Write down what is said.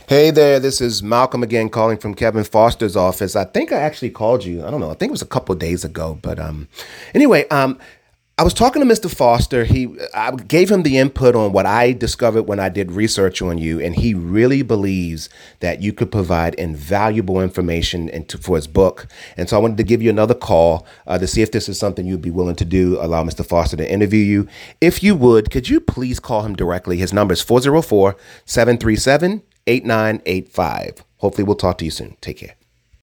Hey there, this is Malcolm again calling from Kevin Foster's office. I think I actually called you. I don't know. I think it was a couple of days ago, but anyway, I was talking to Mr. Foster. I gave him the input on what I discovered when I did research on you, and he really believes that you could provide invaluable information for his book. And so I wanted to give you another call to see if this is something you'd be willing to do, allow Mr. Foster to interview you. If you would, could you please call him directly? His number is 404 737 8985. Hopefully we'll talk to you soon. Take care.